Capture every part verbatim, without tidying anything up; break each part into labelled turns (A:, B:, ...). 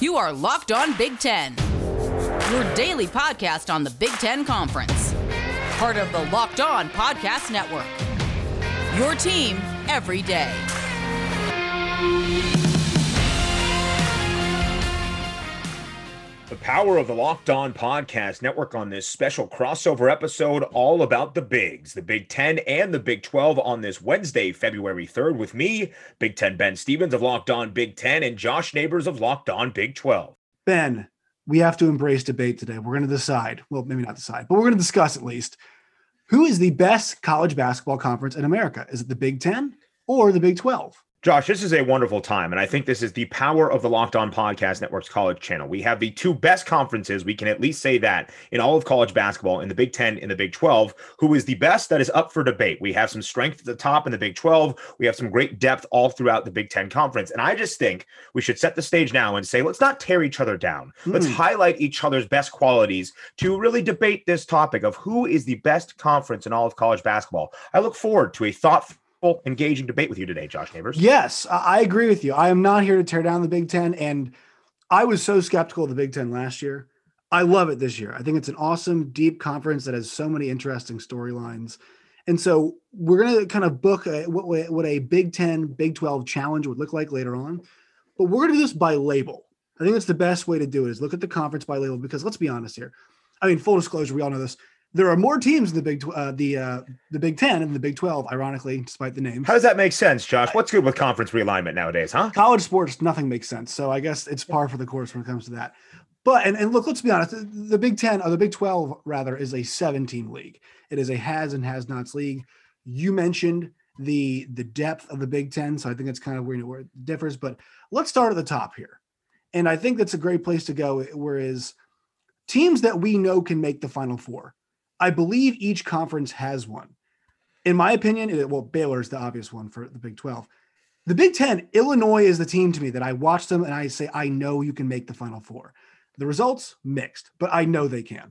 A: You are Locked On Big Ten, your daily podcast on the Big Ten Conference. Part of the Locked On Podcast Network, your team every day.
B: The power of the Locked On Podcast Network on this special crossover episode all about the Bigs, the Big Ten and the Big twelve on this Wednesday, February third with me, Big Ten Ben Stevens of Locked On Big Ten and Josh Neighbors of Locked On Big twelve.
C: Ben, we have to embrace debate today. We're going to decide, well, maybe not decide, but we're going to discuss at least, who is the best college basketball conference in America? Is it the Big Ten or the Big twelve?
B: Josh, this is a wonderful time, and I think this is the power of the Locked On Podcast Network's college channel. We have the two best conferences, we can at least say that, in all of college basketball, in the Big Ten, in the Big twelve. Who is the best? That is up for debate. We have some strength at the top in the Big twelve. We have some great depth all throughout the Big Ten Conference, and I just think we should set the stage now and say, let's not tear each other down. Mm. Let's highlight each other's best qualities to really debate this topic of who is the best conference in all of college basketball. I look forward to a thoughtful, engaging debate with you today, Josh Neighbors.
C: Yes, I agree with you. I am not here to tear down the Big Ten, and I was so skeptical of the Big Ten last year. I love it this year. I think it's an awesome, deep conference that has so many interesting storylines. And so we're going to kind of book a, what, what a Big Ten, Big twelve challenge would look like later on, but we're going to do this by label. I think that's the best way to do it, is look at the conference by label, because let's be honest here. I mean, full disclosure, we all know this. There are more teams in the Big uh, the uh, the Big Ten and the Big twelve, ironically, despite the names.
B: How does that make sense, Josh? What's good with conference realignment nowadays, huh?
C: College sports, nothing makes sense. So I guess it's par for the course when it comes to that. But, and, and look, let's be honest, the, the Big Ten, or the Big twelve, rather, is a seven-team league. It is a has and has-nots league. You mentioned the the depth of the Big Ten, so I think that's kind of where, you know, where it differs. But let's start at the top here. And I think that's a great place to go, whereas teams that we know can make the Final Four. I believe each conference has one. In my opinion, it, well, Baylor is the obvious one for the Big twelve. The Big Ten, Illinois is the team to me that I watch them and I say, I know you can make the Final Four. The results, mixed, but I know they can.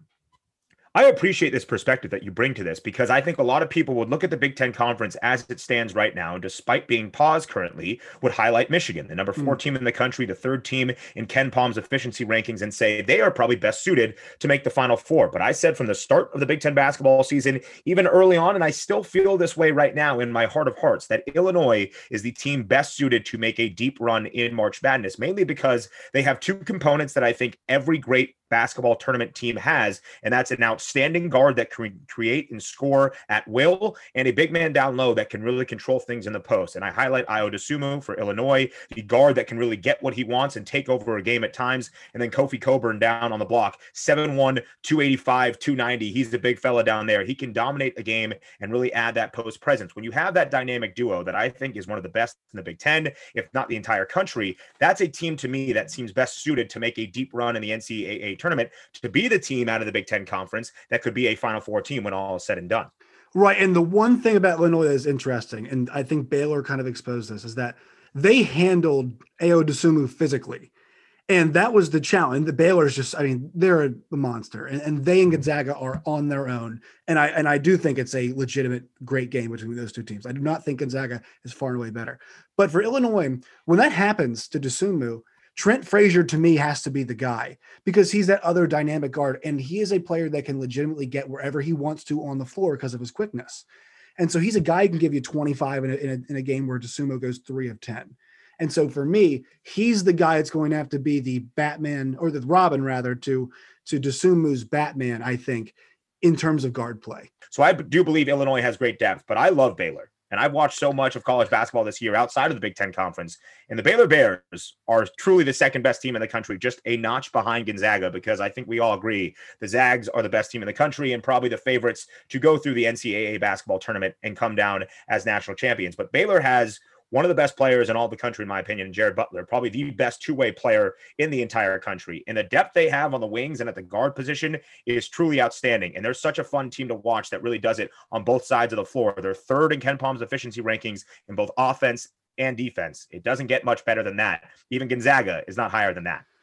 B: I appreciate this perspective that you bring to this, because I think a lot of people would look at the Big Ten Conference as it stands right now, and despite being paused currently, would highlight Michigan, the number four mm. team in the country, the third team in Ken Palm's efficiency rankings, and say they are probably best suited to make the Final Four. But I said from the start of the Big Ten basketball season, even early on, and I still feel this way right now in my heart of hearts, that Illinois is the team best suited to make a deep run in March Madness, mainly because they have two components that I think every great basketball tournament team has, and that's an outstanding guard that can create and score at will, and a big man down low that can really control things in the post. And I highlight Ayo Dosunmu for Illinois, the guard that can really get what he wants and take over a game at times. And then Kofi Cockburn down on the block, seven one, two eighty-five, two ninety. He's the big fella down there. He can dominate a game and really add that post presence. When you have that dynamic duo that I think is one of the best in the Big Ten, if not the entire country, that's a team to me that seems best suited to make a deep run in the N C double A tournament, to be the team out of the Big Ten Conference that could be a Final Four team when all is said and done.
C: Right. And the one thing about Illinois that is interesting, and I think Baylor kind of exposed this, is that they handled Ayo Dosunmu physically. And that was the challenge. The Baylor's just, I mean, they're a monster, and, and they and Gonzaga are on their own. And I and I do think it's a legitimate great game between those two teams. I do not think Gonzaga is far and away better. But for Illinois, when that happens to Dosunmu, Trent Frazier, to me, has to be the guy, because he's that other dynamic guard, and he is a player that can legitimately get wherever he wants to on the floor because of his quickness. And so he's a guy who can give you twenty-five in a, in a, in a game where Dosunmu goes three of ten. And so for me, he's the guy that's going to have to be the Batman, or the Robin rather, to, to Dosunmu's Batman, I think, in terms of guard play.
B: So I do believe Illinois has great depth, but I love Baylor. And I've watched so much of college basketball this year outside of the Big Ten Conference. And the Baylor Bears are truly the second best team in the country, just a notch behind Gonzaga, because I think we all agree the Zags are the best team in the country and probably the favorites to go through the N C double A basketball tournament and come down as national champions. But Baylor has one of the best players in all the country, in my opinion, Jared Butler, probably the best two-way player in the entire country. And the depth they have on the wings and at the guard position is truly outstanding. And they're such a fun team to watch that really does it on both sides of the floor. They're third in Ken Palm's efficiency rankings in both offense and defense. It doesn't get much better than that. Even Gonzaga is not higher than that.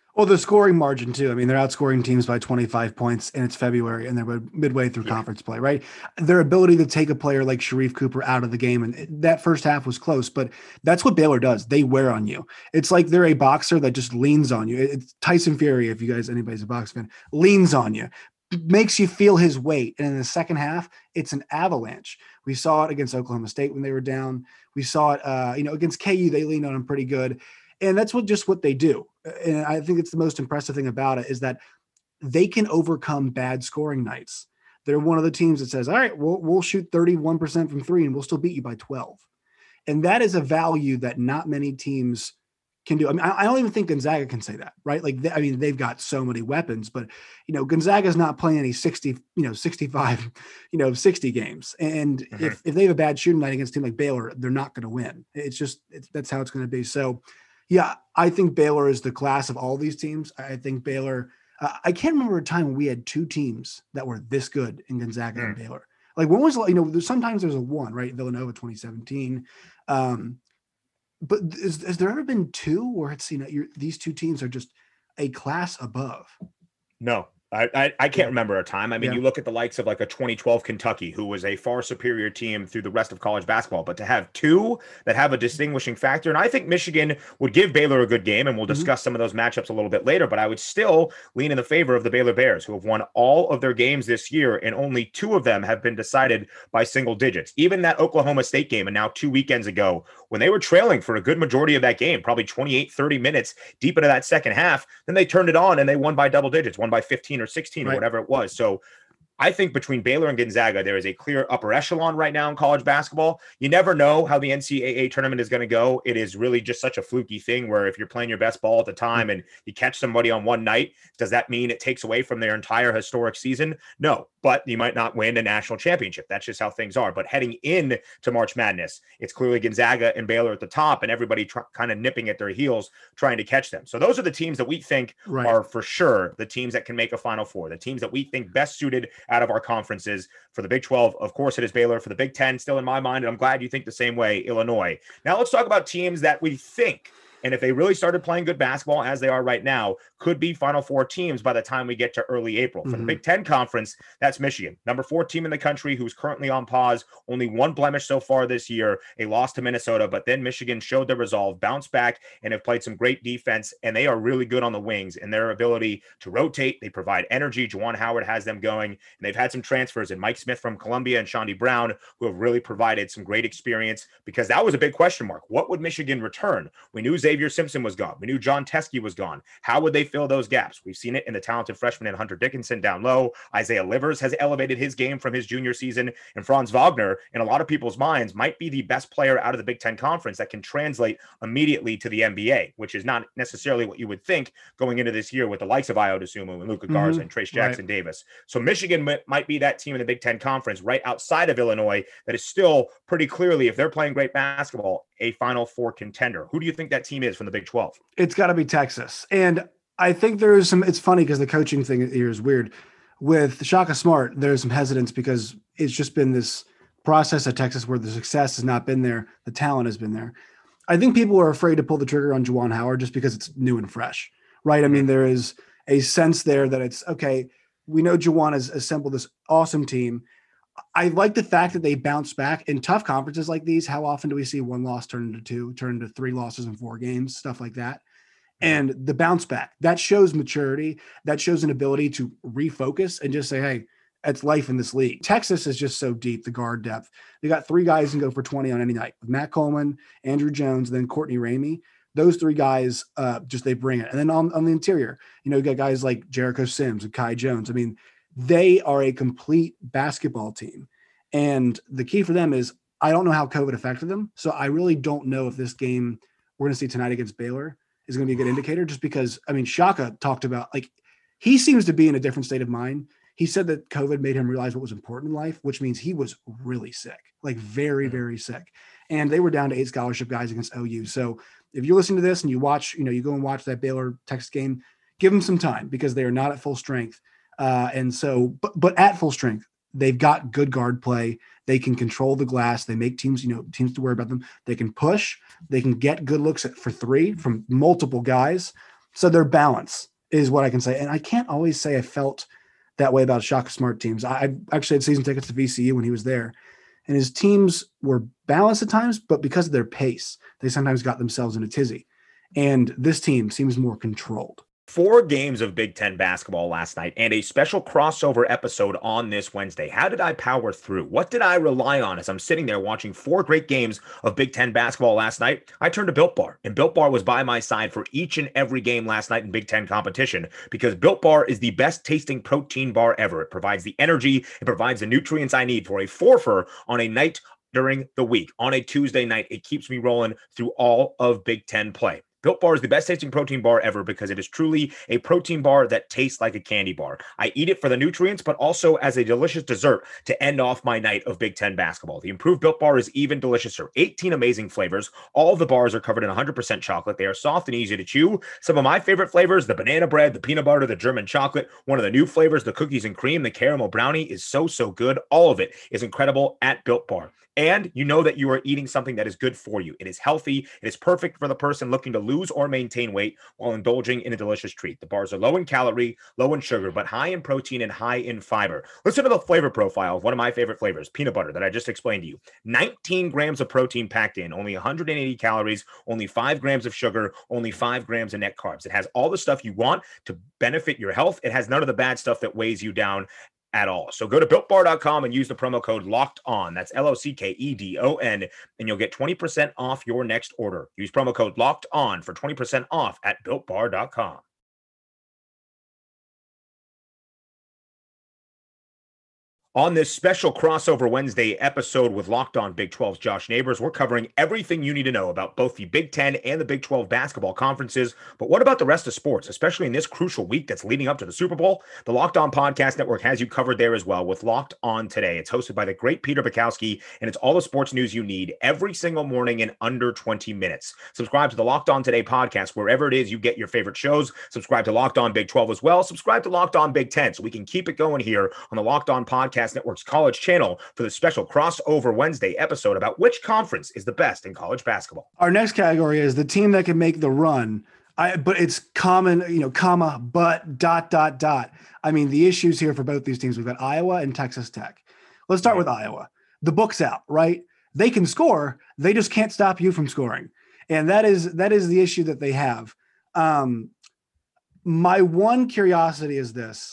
C: Well, the scoring margin too. I mean, they're outscoring teams by twenty-five points, and it's February, and they're midway through yeah. conference play, right? Their ability to take a player like Sharif Cooper out of the game, and that first half was close, but that's what Baylor does. They wear on you. It's like they're a boxer that just leans on you. It's Tyson Fury, if you guys, anybody's a box fan, leans on you, makes you feel his weight. And in the second half, it's an avalanche. We saw it against Oklahoma State when they were down. We saw it, uh, you know, against K U, they leaned on him pretty good. And that's what just what they do. And I think it's the most impressive thing about it is that they can overcome bad scoring nights. They're one of the teams that says, all right, we'll, we'll shoot thirty-one percent from three and we'll still beat you by twelve. And that is a value that not many teams can do. I mean, I don't even think Gonzaga can say that, right? Like, they, I mean, they've got so many weapons, but, you know, Gonzaga's not playing any sixty, you know, sixty-five, you know, sixty games. And mm-hmm. if, if they have a bad shooting night against a team like Baylor, they're not going to win. It's just, it's, that's how it's going to be. So, yeah, I think Baylor is the class of all these teams. I think Baylor, uh, I can't remember a time when we had two teams that were this good in Gonzaga mm. and Baylor. Like, when was, you know, there's, sometimes there's a one, right? Villanova twenty seventeen. Um, but is, has there ever been two where it's, you know, you're, these two teams are just a class above?
B: No. I, I, I can't remember a time. I mean, yeah. you look at the likes of like a twenty twelve Kentucky, who was a far superior team through the rest of college basketball, but to have two that have a distinguishing factor, and I think Michigan would give Baylor a good game, and we'll discuss mm-hmm. some of those matchups a little bit later, but I would still lean in the favor of the Baylor Bears, who have won all of their games this year, and only two of them have been decided by single digits. Even that Oklahoma State game, and now two weekends ago, when they were trailing for a good majority of that game, probably twenty-eight, thirty minutes deep into that second half, then they turned it on and they won by double digits, won by fifteen or sixteen right. or whatever it was. So I think between Baylor and Gonzaga, there is a clear upper echelon right now in college basketball. You never know how the N C double A tournament is going to go. It is really just such a fluky thing where if you're playing your best ball at the time and you catch somebody on one night, does that mean it takes away from their entire historic season? No, but you might not win a national championship. That's just how things are. But heading in to March Madness, it's clearly Gonzaga and Baylor at the top and everybody tr- kind of nipping at their heels trying to catch them. So those are the teams that we think right. are for sure the teams that can make a Final Four, the teams that we think best suited out of our conferences. For the Big twelve, of course, it is Baylor. For the Big ten, still in my mind, and I'm glad you think the same way, Illinois. Now let's talk about teams that we think, and if they really started playing good basketball as they are right now, could be Final Four teams by the time we get to early April. For mm-hmm. the Big Ten Conference, that's Michigan. Number four team in the country who's currently on pause. Only one blemish so far this year, a loss to Minnesota, but then Michigan showed their resolve, bounced back, and have played some great defense, and they are really good on the wings in their ability to rotate. They provide energy. Juwan Howard has them going, and they've had some transfers in Mike Smith from Columbia and Shondi Brown, who have really provided some great experience, because that was a big question mark. What would Michigan return? We knew Xavier Simpson was gone. We knew John Teskey was gone. How would they fill those gaps? We've seen it in the talented freshman in Hunter Dickinson down low. Isaiah Livers has elevated his game from his junior season, and Franz Wagner, in a lot of people's minds, might be the best player out of the Big Ten Conference that can translate immediately to the N B A, which is not necessarily what you would think going into this year with the likes of Ayo Dosunmu and Luka Garza mm-hmm. and Trace Jackson right. Davis. So Michigan m- might be that team in the Big Ten Conference right outside of Illinois that is still pretty clearly, if they're playing great basketball, a Final Four contender. Who do you think that team is from the Big twelve?
C: It's got to be Texas. And I think there is some, it's funny because the coaching thing here is weird. With Shaka Smart, there's some hesitance because it's just been this process at Texas where the success has not been there. The talent has been there. I think people are afraid to pull the trigger on Juwan Howard just because it's new and fresh, right? I mean, there is a sense there that it's, okay, we know Juwan has assembled this awesome team. I like the fact that they bounce back in tough conferences like these. How often do we see one loss turn into two, turn into three losses in four games, stuff like that? And the bounce back, that shows maturity. That shows an ability to refocus and just say, hey, it's life in this league. Texas is just so deep, the guard depth. They got three guys who can go for twenty on any night. With Matt Coleman, Andrew Jones, and then Courtney Ramey. Those three guys, uh, just they bring it. And then on, on the interior, you know, you got guys like Jericho Sims and Kai Jones. I mean, they are a complete basketball team. And the key for them is I don't know how COVID affected them. So I really don't know if this game we're going to see tonight against Baylor is going to be a good indicator, just because, I mean, Shaka talked about, like, he seems to be in a different state of mind. He said that COVID made him realize what was important in life, which means he was really sick, like very, very sick. And they were down to eight scholarship guys against O U. So if you listen to this and you watch, you know, you go and watch that Baylor Texas game, give them some time because they are not at full strength. Uh, and so, but, but at full strength, they've got good guard play. They can control the glass. They make teams, you know, teams to worry about them. They can push. They can get good looks at, for three from multiple guys. So their balance is what I can say. And I can't always say I felt that way about Shaka Smart teams. I, I actually had season tickets to V C U when he was there, and his teams were balanced at times, but because of their pace, they sometimes got themselves in a tizzy. And this team seems more controlled.
B: Four games of Big Ten basketball last night and a special crossover episode on this Wednesday. How did I power through? What did I rely on as I'm sitting there watching four great games of Big Ten basketball last night? I turned to Built Bar, and Built Bar was by my side for each and every game last night in Big Ten competition, because Built Bar is the best tasting protein bar ever. It provides the energy, it provides the nutrients I need for a four-fer on a night during the week. On a Tuesday night, it keeps me rolling through all of Big Ten play. Built Bar is the best tasting protein bar ever because it is truly a protein bar that tastes like a candy bar. I eat it for the nutrients, but also as a delicious dessert to end off my night of Big Ten basketball. The improved Built Bar is even deliciouser. eighteen amazing flavors. All of the bars are covered in one hundred percent chocolate. They are soft and easy to chew. Some of my favorite flavors, the banana bread, the peanut butter, the German chocolate. One of the new flavors, the cookies and cream, the caramel brownie is so, so good. All of it is incredible at Built Bar. And you know that you are eating something that is good for you. It is healthy. It is perfect for the person looking to lose or maintain weight while indulging in a delicious treat. The bars are low in calorie, low in sugar, but high in protein and high in fiber. Listen to the flavor profile of one of my favorite flavors, peanut butter, that I just explained to you. nineteen grams of protein packed in, only one hundred eighty calories, only five grams of sugar, only five grams of net carbs. It has all the stuff you want to benefit your health. It has none of the bad stuff that weighs you down at all. So go to built bar dot com and use the promo code locked on. That's L O C K E D O N, and you'll get twenty percent off your next order. Use promo code locked on for twenty percent off at built bar dot com. On this special crossover Wednesday episode with Locked On Big twelve's Josh Neighbors, we're covering everything you need to know about both the Big Ten and the Big twelve basketball conferences. But what about the rest of sports, especially in this crucial week that's leading up to the Super Bowl? The Locked On Podcast Network has you covered there as well with Locked On Today. It's hosted by the great Peter Bukowski, and it's all the sports news you need every single morning in under twenty minutes. Subscribe to the Locked On Today podcast wherever it is you get your favorite shows. Subscribe to Locked On Big twelve as well. Subscribe to Locked On Big ten so we can keep it going here on the Locked On Podcast Network's college channel for the special crossover Wednesday episode about which conference is the best in college basketball.
C: Our next category is the team that can make the run. I, but it's common, you know, comma, but dot, dot, dot. I mean, the issues here for both these teams, we've got Iowa and Texas Tech. Let's start with Iowa. The book's out, right? They can score. They just can't stop you from scoring. And that is, that is the issue that they have. Um, my one curiosity is this.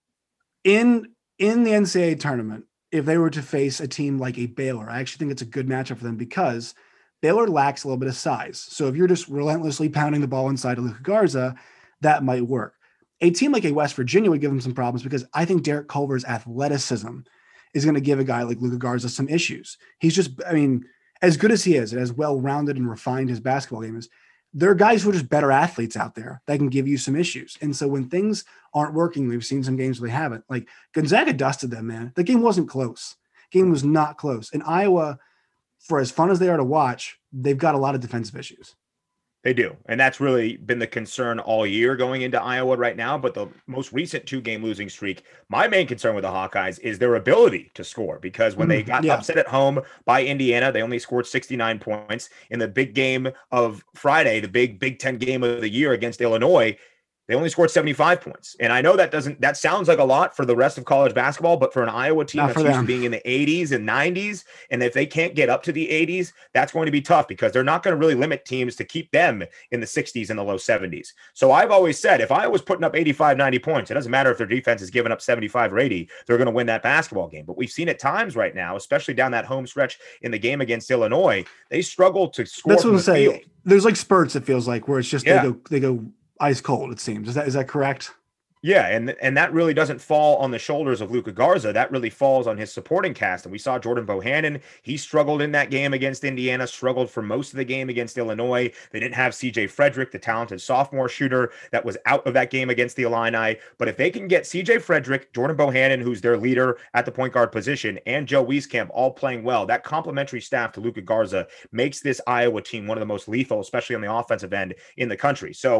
C: In, in the N C double A tournament, if they were to face a team like a Baylor, I actually think it's a good matchup for them because Baylor lacks a little bit of size. So if you're just relentlessly pounding the ball inside of Luka Garza, that might work. A team like a West Virginia would give them some problems because I think Derek Culver's athleticism is going to give a guy like Luka Garza some issues. He's just, I mean, as good as he is and as well-rounded and refined his basketball game is, there are guys who are just better athletes out there that can give you some issues. And so when things aren't working, we've seen some games where they haven't. Like Gonzaga dusted them, man. The game wasn't close. Game was not close. And Iowa, for as fun as they are to watch, they've got a lot of defensive issues.
B: They do. And that's really been the concern all year going into Iowa right now. But the most recent two-game losing streak, my main concern with the Hawkeyes is their ability to score. Because when they got yeah. upset at home by Indiana, they only scored sixty-nine points. In the big game of Friday, the big Big Ten game of the year against Illinois, they only scored seventy-five points. And I know that doesn't, that sounds like a lot for the rest of college basketball, but for an Iowa team
C: Not
B: that's used to being in the eighties and nineties, and if they can't get up to the eighties, that's going to be tough because they're not going to really limit teams to keep them in the sixties and the low seventies. So I've always said, if Iowa's putting up eighty-five, ninety points, it doesn't matter if their defense is giving up seventy-five or eighty, they're going to win that basketball game. But we've seen at times right now, especially down that home stretch in the game against Illinois, they struggle to score.
C: That's what I'm
B: the
C: saying.
B: field.
C: There's like spurts, it feels like, where it's just
B: Yeah.
C: they go, they go ice cold, it seems. Is that is that correct?
B: Yeah, and and that really doesn't fall on the shoulders of Luka Garza. That really falls on his supporting cast. And we saw Jordan Bohannon. He struggled in that game against Indiana, struggled for most of the game against Illinois. They didn't have C J Frederick, the talented sophomore shooter that was out of that game against the Illini. But if they can get C J Frederick, Jordan Bohannon, who's their leader at the point guard position, and Joe Wieskamp all playing well, that complementary staff to Luka Garza makes this Iowa team one of the most lethal, especially on the offensive end in the country. So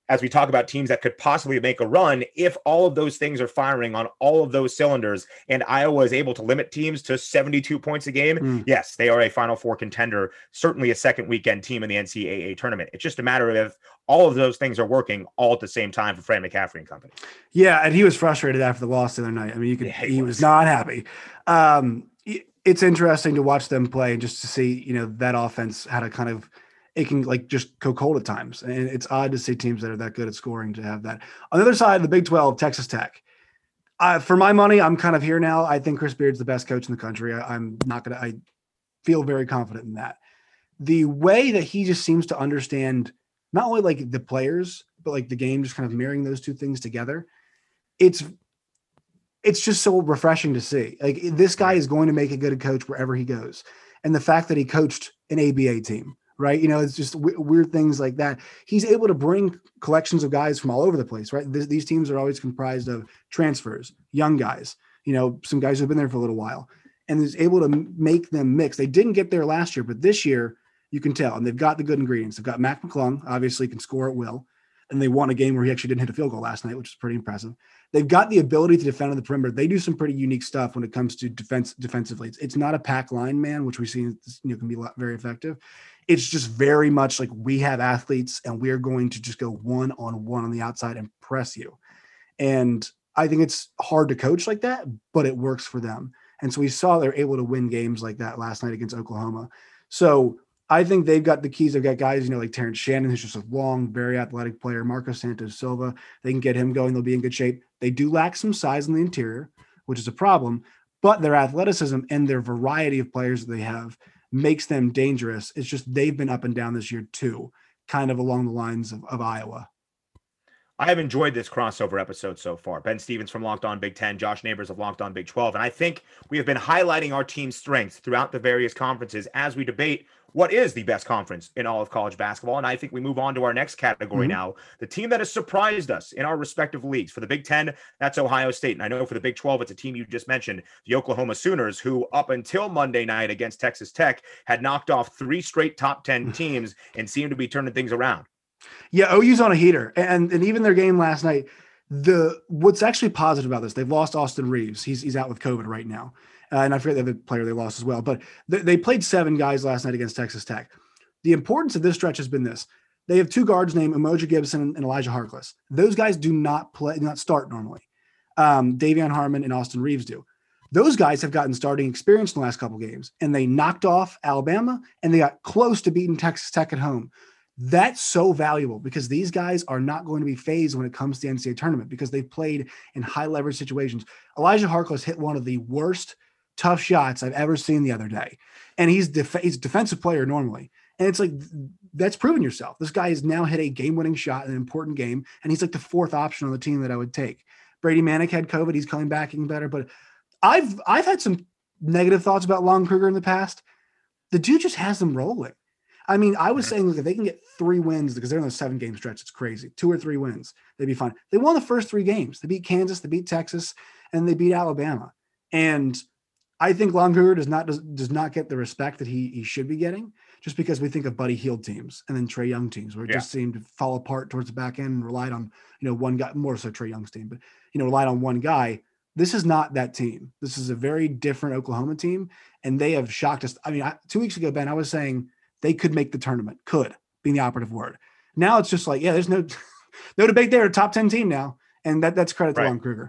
B: as we talk about teams that could possibly make a run, if all of those things are firing on all of those cylinders and Iowa is able to limit teams to seventy-two points a game, mm. yes, they are a Final Four contender, certainly a second weekend team in the N C double A tournament. It's just a matter of if all of those things are working all at the same time for Fran McCaffery and company.
C: Yeah, and he was frustrated after the loss the other night. I mean, you could, yeah, he, he was. was not happy. Um, it's interesting to watch them play and just to see, you know, that offense had a kind of, it can like just go cold at times. And it's odd to see teams that are that good at scoring to have that. On the other side of the Big twelve, Texas Tech. Uh, for my money, I'm kind of here now. I think Chris Beard's the best coach in the country. I, I'm not going to, I feel very confident in that. The way that he just seems to understand not only like the players, but like the game, just kind of mirroring those two things together. It's, it's just so refreshing to see. Like this guy is going to make a good coach wherever he goes. And the fact that he coached an A B A team, right? You know, it's just w- weird things like that. He's able to bring collections of guys from all over the place, right? Th- these teams are always comprised of transfers, young guys, you know, some guys who've been there for a little while, and is able to m- make them mix. They didn't get there last year, but this year you can tell, and they've got the good ingredients. They've got Mac McClung, obviously can score at will, and they won a game where he actually didn't hit a field goal last night, which is pretty impressive. They've got the ability to defend on the perimeter. They do some pretty unique stuff when it comes to defense defensively. It's, it's not a pack line man, which we see you know, can be very effective. It's just very much like we have athletes and we're going to just go one on one on the outside and press you. And I think it's hard to coach like that, but it works for them. And so we saw they're able to win games like that last night against Oklahoma. So I think they've got the keys. They've got guys, you know, like Terrence Shannon, who's just a long, very athletic player. Marcos Santos Silva, they can get him going. They'll be in good shape. They do lack some size in the interior, which is a problem, but their athleticism and their variety of players that they have makes them dangerous. It's just they've been up and down this year too, kind of along the lines of, of Iowa.
B: I have enjoyed this crossover episode so far. Ben Stevens from Locked On Big Ten, Josh Neighbors of Locked On Big twelve. And I think we have been highlighting our team's strengths throughout the various conferences as we debate what is the best conference in all of college basketball. And I think we move on to our next category mm-hmm. now, the team that has surprised us in our respective leagues. For the Big Ten, that's Ohio State. And I know for the Big twelve, it's a team you just mentioned, the Oklahoma Sooners, who up until Monday night against Texas Tech had knocked off three straight top ten teams and seemed to be turning things around.
C: Yeah, O U's on a heater. And and even their game last night, the what's actually positive about this, they've lost Austin Reeves. He's he's out with COVID right now. Uh, and I forget the other player they lost as well. But th- they played seven guys last night against Texas Tech. The importance of this stretch has been this. They have two guards named Umoja Gibson and Elijah Harkless. Those guys do not play, do not start normally. Um, Davion Harmon and Austin Reeves do. Those guys have gotten starting experience in the last couple games, and they knocked off Alabama, and they got close to beating Texas Tech at home. That's so valuable because these guys are not going to be phased when it comes to the N C double A tournament because they've played in high leverage situations. Elijah Harkless hit one of the worst tough shots I've ever seen the other day. And he's, def- he's a defensive player normally. And it's like, that's proven yourself. This guy has now hit a game-winning shot in an important game. And he's like the fourth option on the team that I would take. Brady Manick had COVID. He's coming back getting better. But I've, I've had some negative thoughts about Lon Kruger in the past. The dude just has them rolling. I mean, I was saying, look, if they can get three wins, because they're in a seven game stretch, it's crazy. Two or three wins, they'd be fine. They won the first three games. They beat Kansas, they beat Texas, and they beat Alabama. And I think Lon Kruger does not does, does not get the respect that he he should be getting, just because we think of Buddy Hield teams and then Trae Young teams, where it yeah. just seemed to fall apart towards the back end and relied on, you know, one guy, more so Trae Young's team, but, you know, relied on one guy. This is not that team. This is a very different Oklahoma team, and they have shocked us. I mean, I, two weeks ago, Ben, I was saying they could make the tournament, could being the operative word. Now it's just like, yeah, there's no no debate there. A top ten team now, and that that's credit to
B: right.
C: Lon Kruger.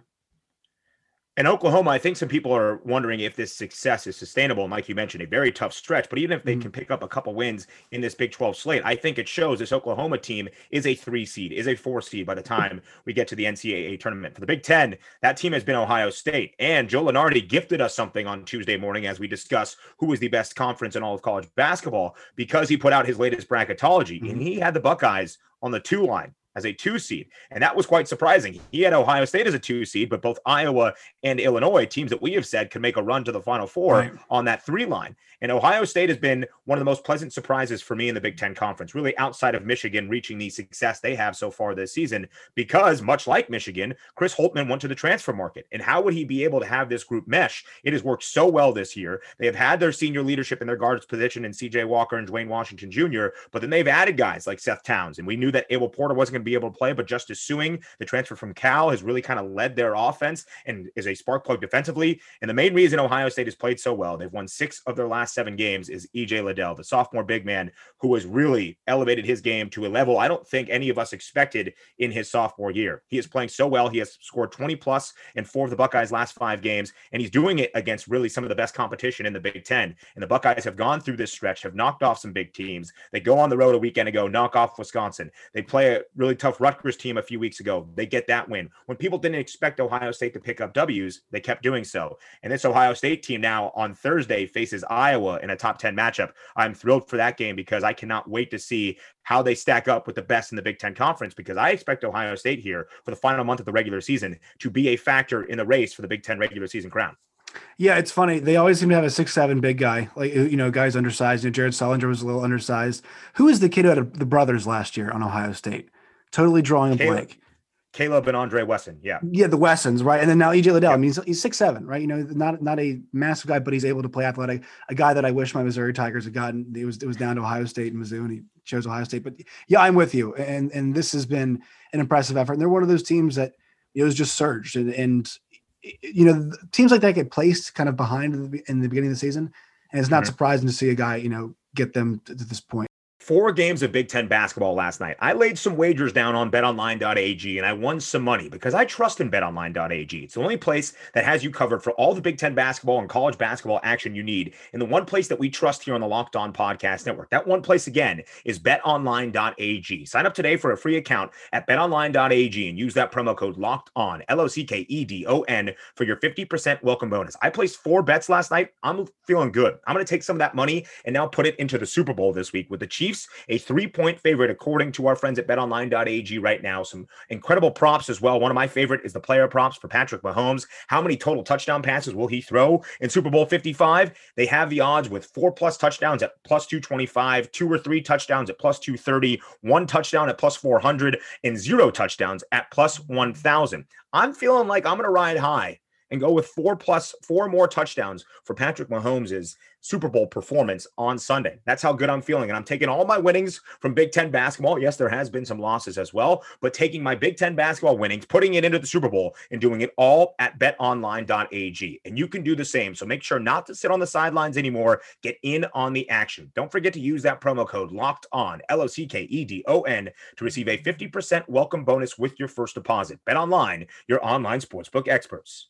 B: And Oklahoma, I think some people are wondering if this success is sustainable. And like you mentioned, a very tough stretch. But even if they mm-hmm. can pick up a couple wins in this Big twelve slate, I think it shows this Oklahoma team is a three seed, is a four seed by the time we get to the N C double A tournament. For the Big Ten, that team has been Ohio State. And Joe Lunardi gifted us something on Tuesday morning as we discuss who is the best conference in all of college basketball, because he put out his latest bracketology. Mm-hmm. And he had the Buckeyes on the two line as a two seed. And that was quite surprising. He had Ohio State as a two seed, but both Iowa and Illinois, teams that we have said could make a run to the Final Four right. on that three line. And Ohio State has been one of the most pleasant surprises for me in the Big Ten Conference, really outside of Michigan reaching the success they have so far this season, because much like Michigan, Chris Holtmann went to the transfer market. And how would he be able to have this group mesh? It has worked so well this year. They have had their senior leadership in their guards position in C J Walker and Dwayne Washington Junior, but then they've added guys like Seth Towns. And we knew that Abel Porter wasn't going to be able to play, but Justice Suing, the transfer from Cal, has really kind of led their offense and is a spark plug defensively. And the main reason Ohio State has played so well, they've won six of their last seven games, is E J Liddell, the sophomore big man who has really elevated his game to a level I don't think any of us expected in his sophomore year. He is playing so well. He has scored twenty plus in four of the Buckeyes' last five games, and he's doing it against really some of the best competition in the Big Ten. And the Buckeyes have gone through this stretch, have knocked off some big teams. They go on the road a weekend ago, knock off Wisconsin. They play a really tough Rutgers team a few weeks ago. They get that win. When people didn't expect Ohio State to pick up W's, they kept doing so. And this Ohio State team now on Thursday faces Iowa in a top ten matchup. I'm thrilled for that game because I cannot wait to see how they stack up with the best in the Big Ten Conference, because I expect Ohio State here for the final month of the regular season to be a factor in the race for the Big Ten regular season crown.
C: Yeah, it's funny. They always seem to have a six seven big guy, like, you know, guys undersized. You know, Jared Sullinger was a little undersized. Who is the kid who had the brothers last year on Ohio State? Totally drawing a
B: Caleb,
C: blank.
B: Caleb and Andre Wesson, yeah.
C: Yeah, the Wessons, right? And then now E J Liddell.
B: Yep.
C: I mean, he's, he's six seven, right? You know, not not a massive guy, but he's able to play athletic. A guy that I wish my Missouri Tigers had gotten. It was it was down to Ohio State and Mizzou, and he chose Ohio State. But yeah, I'm with you. And and this has been an impressive effort. And they're one of those teams that, you know, has just surged. And, and you know, teams like that get placed kind of behind in the, in the beginning of the season. And it's not mm-hmm. surprising to see a guy, you know, get them to, to this point.
B: Four games of Big Ten basketball last night. I laid some wagers down on bet online dot a g and I won some money because I trust in bet online dot a g. It's the only place that has you covered for all the Big Ten basketball and college basketball action you need, and the one place that we trust here on the Locked On Podcast Network. That one place, again, is bet online dot a g. Sign up today for a free account at bet online dot a g and use that promo code LOCKEDON, L O C K E D O N, for your fifty percent welcome bonus. I placed four bets last night. I'm feeling good. I'm going to take some of that money and now put it into the Super Bowl this week with the Chiefs, a three-point favorite according to our friends at bet online dot a g right now. Some incredible props as well. One of my favorite is the player props for Patrick Mahomes. How many total touchdown passes will he throw in Super Bowl fifty-five? They have the odds with four plus touchdowns at plus two twenty-five, two or three touchdowns at plus two thirty, one touchdown at plus four hundred, and zero touchdowns at plus one thousand. I'm feeling like I'm going to ride high and go with four plus four more touchdowns for Patrick Mahomes' Super Bowl performance on Sunday. That's how good I'm feeling. And I'm taking all my winnings from Big Ten basketball. Yes, there has been some losses as well, but taking my Big Ten basketball winnings, putting it into the Super Bowl, and doing it all at bet online dot a g. And you can do the same. So make sure not to sit on the sidelines anymore. Get in on the action. Don't forget to use that promo code Locked On, L O C K E D O N, to receive a fifty percent welcome bonus with your first deposit. Bet Online, your online sportsbook experts.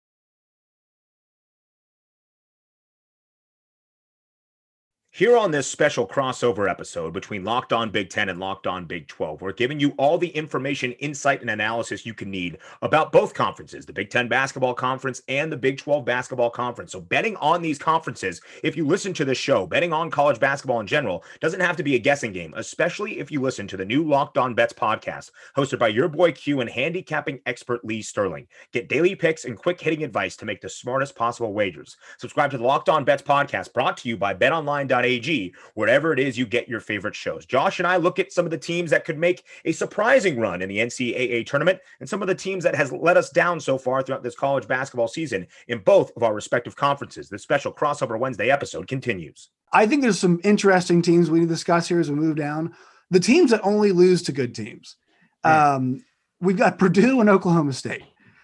B: Here on this special crossover episode between Locked On Big Ten and Locked On Big twelve, we're giving you all the information, insight, and analysis you can need about both conferences, the Big Ten Basketball Conference and the Big twelve Basketball Conference. So betting on these conferences, if you listen to this show, betting on college basketball in general, doesn't have to be a guessing game, especially if you listen to the new Locked On Bets podcast, hosted by your boy Q and handicapping expert Lee Sterling. Get daily picks and quick-hitting advice to make the smartest possible wagers. Subscribe to the Locked On Bets podcast, brought to you by bet online dot a g, wherever it is you get your favorite shows. Josh and I look at some of the teams that could make a surprising run in the N C double A tournament and some of the teams that has let us down so far throughout this college basketball season in both of our respective conferences. This special crossover Wednesday episode continues.
C: I think there's some interesting teams we need to discuss here as we move down. The teams that only lose to good teams. Yeah. Um, we've got Purdue and Oklahoma State.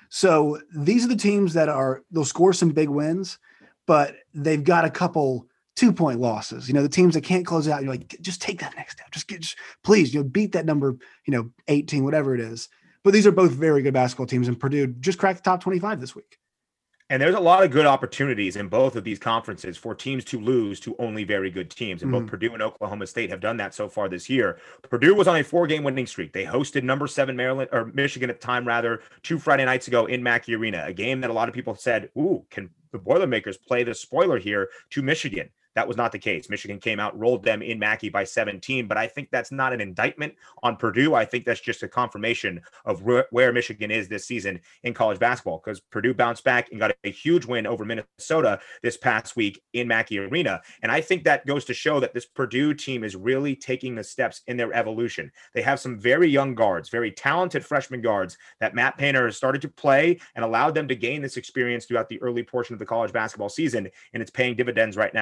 C: So these are the teams that are, they'll score some big wins, but they've got a couple two-point losses. You know, the teams that can't close out, you're like, just take that next step. Just get, just, please, you know, beat that number, you know, eighteen, whatever it is. But these are both very good basketball teams, and Purdue just cracked the top twenty-five this week.
B: And there's a lot of good opportunities in both of these conferences for teams to lose to only very good teams. And mm-hmm. both Purdue and Oklahoma State have done that so far this year. Purdue was on a four-game winning streak. They hosted number seven Maryland or Michigan at the time, rather, two Friday nights ago in Mackey Arena, a game that a lot of people said, ooh, can the Boilermakers play the spoiler here to Michigan? That was not the case. Michigan came out, rolled them in Mackey by seventeen, but I think that's not an indictment on Purdue. I think that's just a confirmation of where, where Michigan is this season in college basketball, because Purdue bounced back and got a huge win over Minnesota this past week in Mackey Arena. And I think that goes to show that this Purdue team is really taking the steps in their evolution. They have some very young guards, very talented freshman guards that Matt Painter has started to play and allowed them to gain this experience throughout the early portion of the college basketball season, and it's paying dividends right now. When you look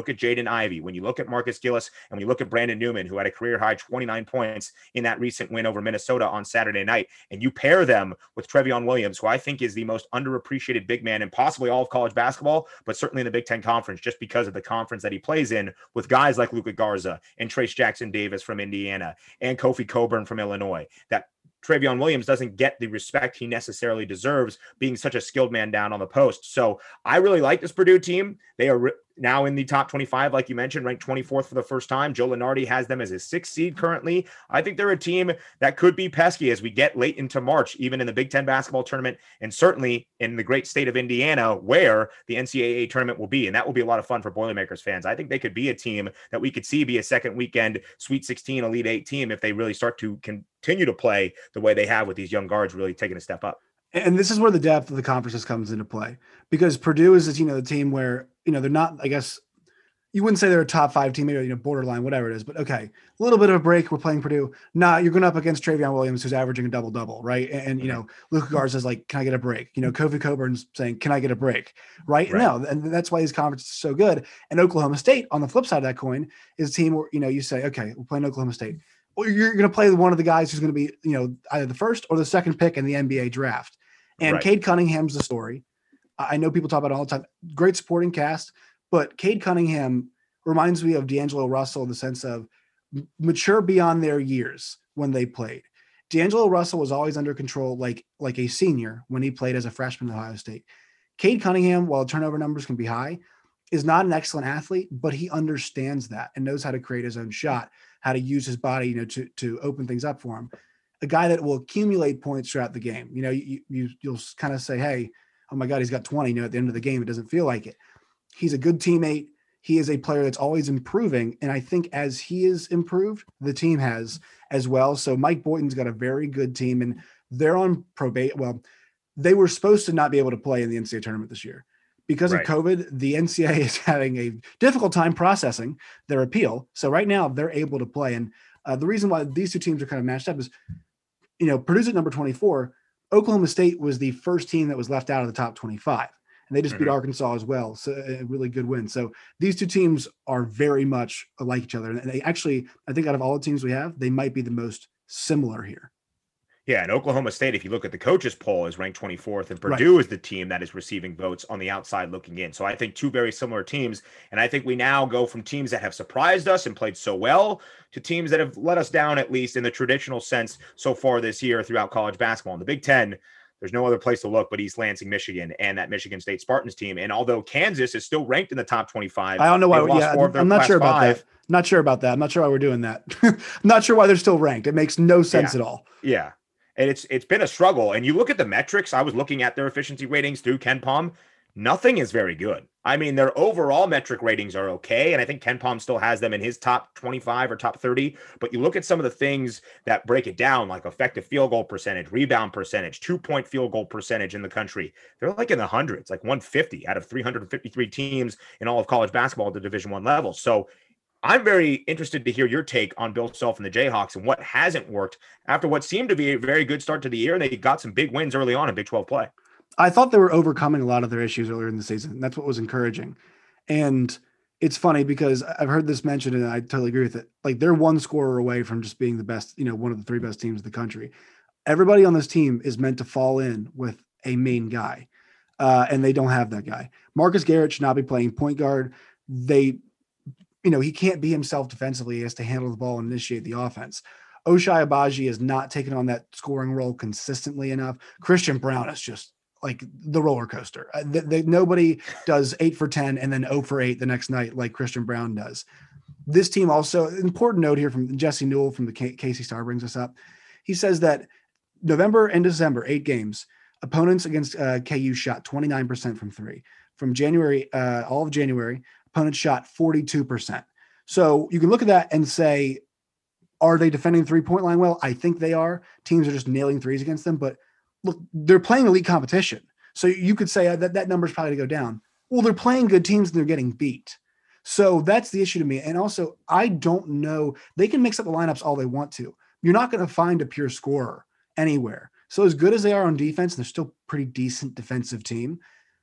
B: look at Jaden Ivey, when you look at Marcus Gillis, and when you look at Brandon Newman, who had a career high twenty-nine points in that recent win over Minnesota on Saturday night, and you pair them with Trevion Williams, who I think is the most underappreciated big man in possibly all of college basketball, but certainly in the Big Ten Conference, just because of the conference that he plays in, with guys like Luka Garza and Trace Jackson Davis from Indiana and Kofi Coburn from Illinois, that Trevion Williams doesn't get the respect he necessarily deserves, being such a skilled man down on the post. So I really like this Purdue team. They are re- now in the top twenty-five, like you mentioned, ranked twenty-fourth for the first time. Joe Lunardi has them as a sixth seed currently. I think they're a team that could be pesky as we get late into March, even in the Big Ten basketball tournament, and certainly in the great state of Indiana, where the N C double A tournament will be. And that will be a lot of fun for Boilermakers fans. I think they could be a team that we could see be a second weekend Sweet sixteen, Elite Eight team if they really start to continue to play the way they have with these young guards really taking a step up.
C: And this is where the depth of the conferences comes into play, because Purdue is, you know, the team where, you know, they're not, I guess you wouldn't say they're a top five team, maybe, you know, borderline, whatever it is, but okay, a little bit of a break. We're playing Purdue. Nah, you're going up against Trevion Williams, who's averaging a double double, right? And, and you know, Luka Garza's like, can I get a break? You know, Kofi Coburn's saying, can I get a break? Right? right. No, and that's why these conferences are so good. And Oklahoma State, on the flip side of that coin, is a team where, you know, you say, okay, we're playing Oklahoma State. Well, you're going to play one of the guys who's going to be, you know, either the first or the second pick in the N B A draft. And right. Cade Cunningham's the story. I know people talk about it all the time. Great supporting cast, but Cade Cunningham reminds me of D'Angelo Russell in the sense of mature beyond their years when they played. D'Angelo Russell was always under control, like, like a senior when he played as a freshman at Ohio State. Cade Cunningham, while turnover numbers can be high, is not an excellent athlete, but he understands that and knows how to create his own shot, how to use his body, you know, to, to open things up for him. A guy that will accumulate points throughout the game. You know, you, you, you'll kind of say, hey, oh my God, he's got twenty. You know, at the end of the game, it doesn't feel like it. He's a good teammate. He is a player that's always improving. And I think as he is improved, the team has as well. So Mike Boynton's got a very good team, and they're on probate. Well, they were supposed to not be able to play in the N C double A tournament this year. Because right. of COVID, the N C double A is having a difficult time processing their appeal. So right now they're able to play. And uh, the reason why these two teams are kind of matched up is, you know, Purdue's at number twenty-four. Oklahoma State was the first team that was left out of the top twenty-five, and they just mm-hmm. beat Arkansas as well. So a really good win. So these two teams are very much like each other. And they actually, I think out of all the teams we have, they might be the most similar here.
B: Yeah, and Oklahoma State, if you look at the coaches poll, is ranked twenty-fourth, and Purdue right. is the team that is receiving votes on the outside looking in. So I think two very similar teams, and I think we now go from teams that have surprised us and played so well to teams that have let us down, at least in the traditional sense, so far this year throughout college basketball. In the Big Ten, there's no other place to look but East Lansing, Michigan, and that Michigan State Spartans team. And although Kansas is still ranked in the top twenty-five,
C: I don't know why. Yeah, I'm not sure about five. that. Not sure about that. I'm not sure why we're doing that. I'm not sure why they're still ranked. It makes no sense
B: yeah.
C: at all.
B: Yeah. And it's it's been a struggle. And you look at the metrics, I was looking at their efficiency ratings through KenPom. Nothing is very good. I mean, their overall metric ratings are okay. And I think KenPom still has them in his top twenty-five or top thirty. But you look at some of the things that break it down, like effective field goal percentage, rebound percentage, two-point field goal percentage in the country. They're like in the hundreds, like one fifty out of three hundred fifty-three teams in all of college basketball at the Division I level. So I'm very interested to hear your take on Bill Self and the Jayhawks and what hasn't worked after what seemed to be a very good start to the year. And they got some big wins early on in Big twelve play.
C: I thought they were overcoming a lot of their issues earlier in the season. That's what was encouraging. And it's funny because I've heard this mentioned and I totally agree with it. Like, they're one scorer away from just being the best, you know, one of the three best teams in the country. Everybody on this team is meant to fall in with a main guy. Uh, and they don't have that guy. Marcus Garrett should not be playing point guard. They, you know, he can't be himself defensively. He has to handle the ball and initiate the offense. Ochai Agbaji is not taking on that scoring role consistently enough. Christian Brown is just like the roller coaster. Uh, they, they, nobody does eight for ten and then zero for eight the next night like Christian Brown does. This team also, important note here from Jesse Newell from the K- Casey Star brings us up. He says that November and December, eight games, opponents against uh, K U shot twenty-nine percent from three. From January, uh, all of January, opponents shot forty-two percent. So you can look at that and say, are they defending the three-point line well? I think they are. Teams are just nailing threes against them. But look, they're playing elite competition. So you could say that that number is probably to go down. Well, they're playing good teams and they're getting beat. So that's the issue to me. And also, I don't know. They can mix up the lineups all they want to. You're not going to find a pure scorer anywhere. So as good as they are on defense, and they're still a pretty decent defensive team,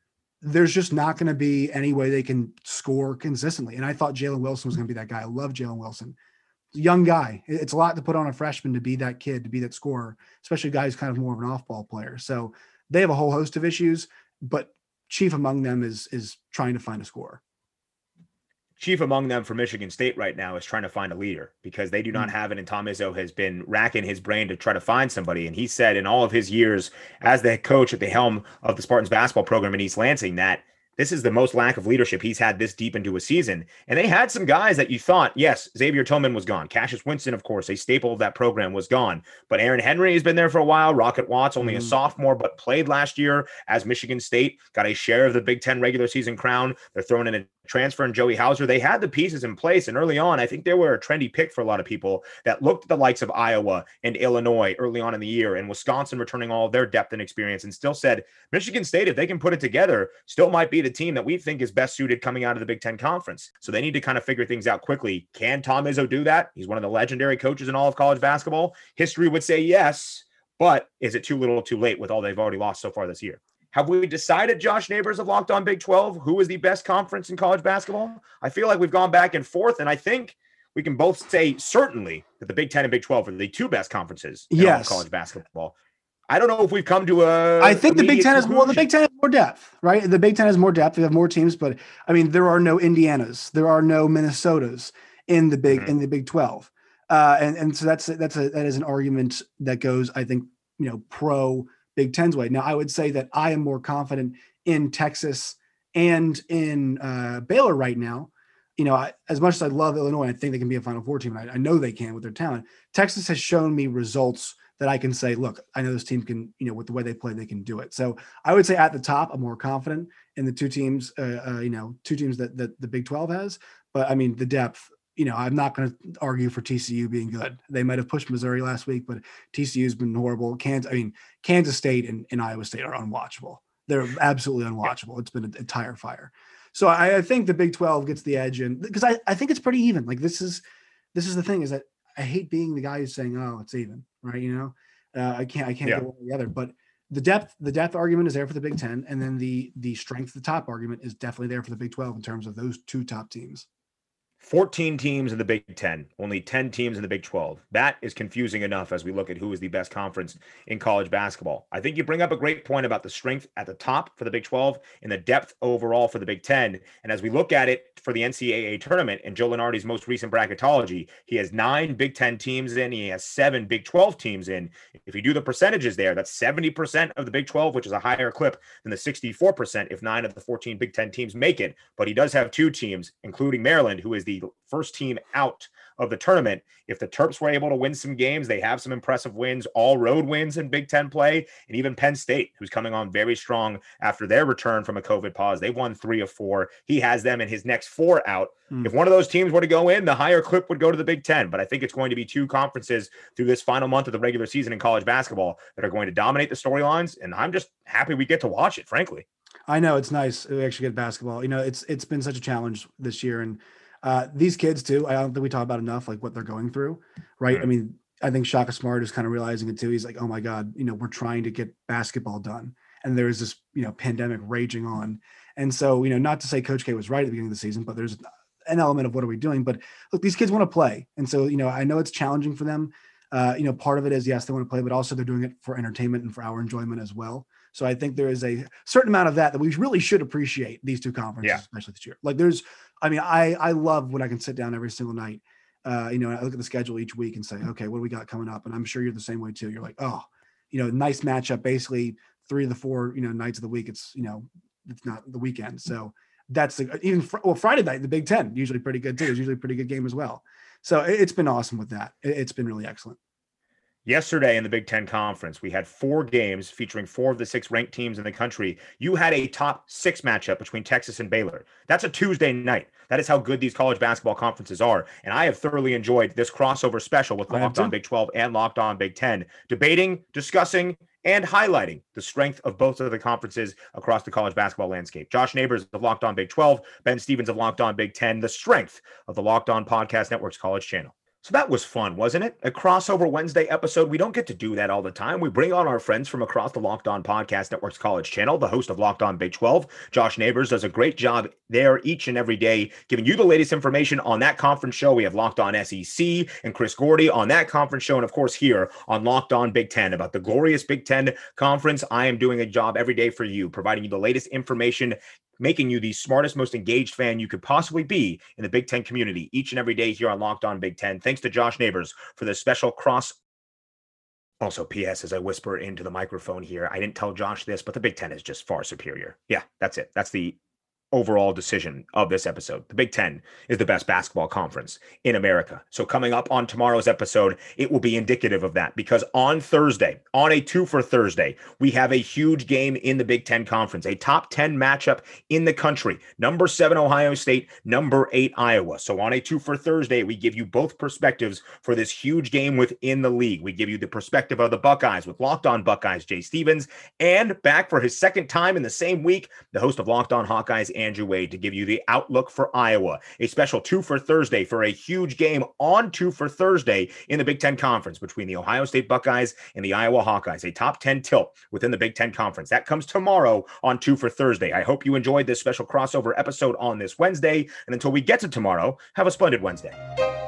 C: there's just not going to be any way they can score consistently. And I thought Jalen Wilson was going to be that guy. I love Jalen Wilson. Young guy. It's a lot to put on a freshman to be that kid, to be that scorer, especially a guy who's kind of more of an off-ball player. So they have a whole host of issues, but chief among them is is trying to find a scorer.
B: Chief among them for Michigan State right now is trying to find a leader, because they do not have it. And Tom Izzo has been racking his brain to try to find somebody. And he said in all of his years as the head coach at the helm of the Spartans basketball program in East Lansing that this is the most lack of leadership he's had this deep into a season. And they had some guys that you thought, yes, Xavier Tillman was gone. Cassius Winston, of course, a staple of that program, was gone. But Aaron Henry has been there for a while. Rocket Watts, only mm-hmm. a sophomore, but played last year as Michigan State, got a share of the Big Ten regular season crown. They're throwing in a transfer and Joey Hauser. They had the pieces in place. And early on, I think they were a trendy pick for a lot of people that looked at the likes of Iowa and Illinois early on in the year, and Wisconsin returning all of their depth and experience, and still said Michigan State, if they can put it together, still might be the team that we think is best suited coming out of the Big Ten Conference. So they need to kind of figure things out quickly. Can Tom Izzo do that? He's one of the legendary coaches in all of college basketball. History would say yes, but is it too little too late with all they've already lost so far this year? Have we decided, Josh Neighbors of Locked On Big twelve, who is the best conference in college basketball? I feel like we've gone back and forth, and I think we can both say certainly that the Big Ten and Big twelve are the two best conferences in
C: yes.
B: all of college basketball. I don't know if we've come to a.
C: I think the Big Ten has more. The Big Ten has more depth, right? The Big Ten has more depth. They have more teams, but I mean, there are no Indianas, there are no Minnesotas in the Big mm-hmm. in the Big twelve, uh, and and so that's that's a that is an argument that goes, I think, you know, pro Big Ten's way. Now, I would say that I am more confident in Texas and in uh, Baylor right now. You know, I, as much as I love Illinois, I think they can be a Final Four team. And I, I know they can with their talent. Texas has shown me results that I can say, look, I know this team can, you know, with the way they play, they can do it. So I would say at the top, I'm more confident in the two teams, uh, uh, you know, two teams that, that the Big twelve has. But I mean, the depth, you know, I'm not going to argue for T C U being good. They might have pushed Missouri last week, but T C U has been horrible. Kansas, I mean, Kansas State and, and Iowa State are unwatchable. They're absolutely unwatchable. It's been a, a tire fire. So I, I think the Big twelve gets the edge, and because I, I think it's pretty even. Like this is, this is the thing is that I hate being the guy who's saying, oh, it's even, right? You know, uh, I can't, I can't yeah. go one or the other, but the depth, the depth argument is there for the Big Ten. And then the, the strength of the top argument is definitely there for the Big twelve in terms of those two top teams.
B: fourteen teams in the Big Ten, only ten teams in the Big twelve. That is confusing enough as we look at who is the best conference in college basketball. I think you bring up a great point about the strength at the top for the Big twelve and the depth overall for the Big Ten. And as we look at it for the N C double A tournament and Joe Lunardi's most recent bracketology, he has nine Big Ten teams in, he has seven Big twelve teams in. If you do the percentages there, that's seventy percent of the Big twelve, which is a higher clip than the sixty-four percent if nine of the fourteen Big Ten teams make it. But he does have two teams, including Maryland, who is the first team out of the tournament. If the Terps were able to win some games, they have some impressive wins, all road wins in Big Ten play, and even Penn State, who's coming on very strong after their return from a COVID pause. They won three of four. He has them in his next four out. Mm. If one of those teams were to go in, the higher clip would go to the Big Ten, but I think it's going to be two conferences through this final month of the regular season in college basketball that are going to dominate the storylines, and I'm just happy we get to watch it, frankly.
C: I know it's nice we actually get basketball. You know, it's it's been such a challenge this year, and Uh, these kids too, I don't think we talk about enough, like what they're going through, right? Mm-hmm. I mean, I think Shaka Smart is kind of realizing it too. He's like, oh my God, you know, we're trying to get basketball done. And there's this, you know, pandemic raging on. And so, you know, not to say Coach K was right at the beginning of the season, but there's an element of what are we doing? But look, these kids want to play. And so, you know, I know it's challenging for them. Uh, you know, part of it is, yes, they want to play, but also they're doing it for entertainment and for our enjoyment as well. So I think there is a certain amount of that that we really should appreciate these two conferences, yeah. especially this year. Like there's, I mean, I I love when I can sit down every single night, uh, you know, and I look at the schedule each week and say, okay, what do we got coming up? And I'm sure you're the same way too. You're like, oh, you know, nice matchup. Basically, three of the four, you know, nights of the week. It's you know, it's not the weekend. So that's the even fr- well Friday night, the Big Ten usually pretty good too. It's usually a pretty good game as well. So it, it's been awesome with that. It, it's been really excellent.
B: Yesterday in the Big Ten Conference, we had four games featuring four of the six ranked teams in the country. You had a top six matchup between Texas and Baylor. That's a Tuesday night. That is how good these college basketball conferences are. And I have thoroughly enjoyed this crossover special with Locked On Big twelve and Locked On Big ten, debating, discussing, and highlighting the strength of both of the conferences across the college basketball landscape. Josh Neighbors of Locked On Big twelve, Ben Stevens of Locked On Big ten, the strength of the Locked On Podcast Network's college channel. So that was fun, wasn't it? A crossover Wednesday episode. We don't get to do that all the time. We bring on our friends from across the Locked On Podcast Network's college channel. The host of Locked On Big twelve, Josh Neighbors, does a great job there each and every day, giving you the latest information on that conference show. We have Locked On S E C and Chris Gordy on that conference show. And of course, here on Locked On Big Ten about the glorious Big Ten Conference. I am doing a job every day for you, providing you the latest information, making you the smartest, most engaged fan you could possibly be in the Big Ten community each and every day here on Locked On Big Ten. Thanks to Josh Neighbors for this special cross. Also, P S as I whisper into the microphone here, I didn't tell Josh this, but the Big Ten is just far superior. Yeah, that's it. That's the overall decision of this episode. The Big Ten is the best basketball conference in America. So coming up on tomorrow's episode, it will be indicative of that, because on Thursday, on a two for Thursday, we have a huge game in the Big Ten Conference, a top ten matchup in the country. Number seven, Ohio State, number eight, Iowa. So on a two for Thursday, we give you both perspectives for this huge game within the league. We give you the perspective of the Buckeyes with Locked On Buckeyes, Jay Stevens, and back for his second time in the same week, the host of Locked On Hawkeyes, Andrew Wade, to give you the outlook for Iowa. A special two for Thursday for a huge game on two for Thursday in the Big Ten Conference between the Ohio State Buckeyes and the Iowa Hawkeyes, a top ten tilt within the Big Ten Conference. That comes tomorrow on two for Thursday. I hope you enjoyed this special crossover episode on this Wednesday. And until we get to tomorrow, have a splendid Wednesday.